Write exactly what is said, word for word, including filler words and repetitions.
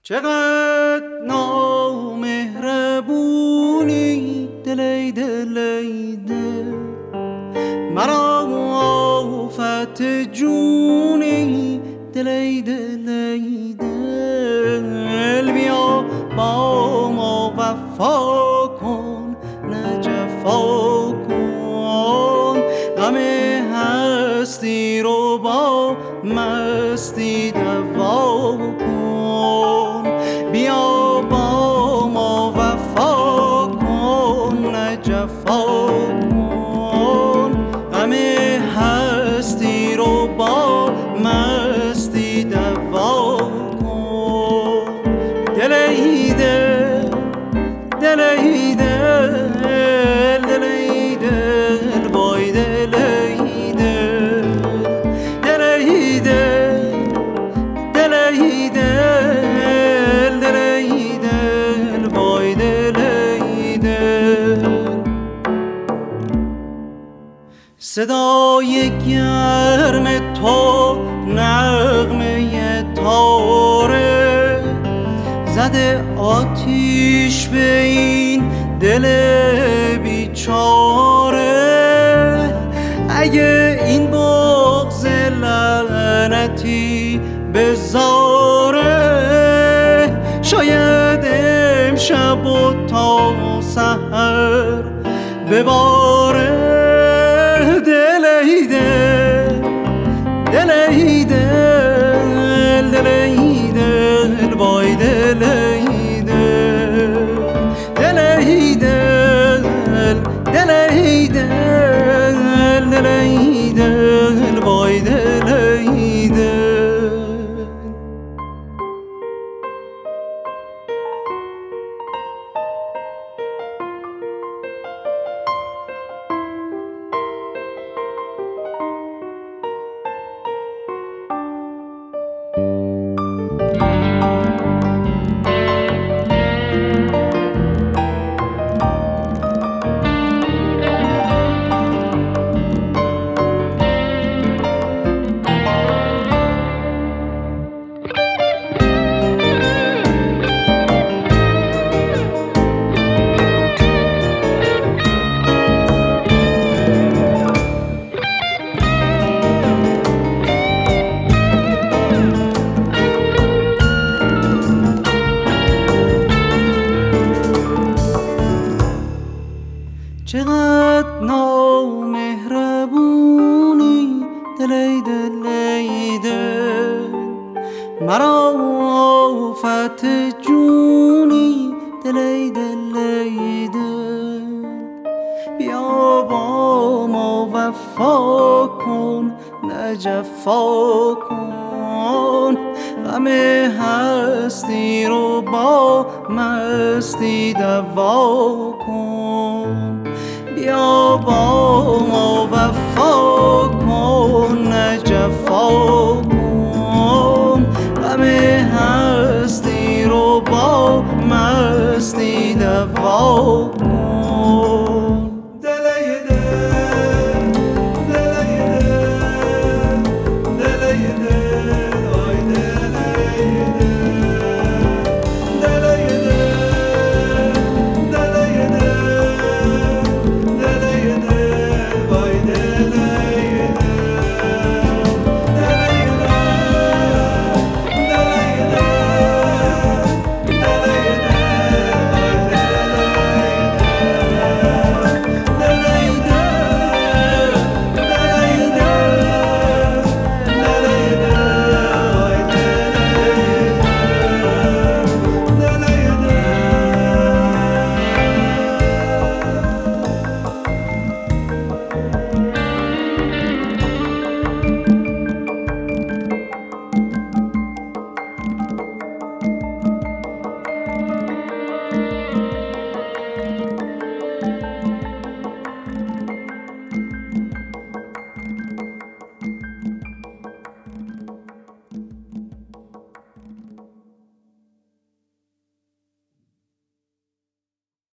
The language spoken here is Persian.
چقدر نامهربونی دلی دلی دل، مرا آفت جونی دلی دلی دل. بیا با ما وفا کن نه جفا کن، غم هستی رو با مستی دوا کن. بیا با ما وفا کن نه جفا کن، غم هستی رو با مستی دوا کن. دلی دل دلی دل دلی دل وای دلی دل، دلی دل دلی دل دلی دل وای دلی دل. صدای گرم تو نغمه تاره زده آتیش به این دل بیچاره. اگه این بغض لعنتی بذاره، شاید امشب و تا سحر بباره. دلی دل دلی دل دلی دل وای دلی دل، دلی دل دلی دل دلی دل وای دلی دل. چقدر نامهربونی دلی دلی دل، مرا آفت جونی دلی دلی دل. بیا با ما وفا کن نه جفا کن، غم هستی رو با مستی دوا کن. بیا با ما وفا کن نه جفا کن،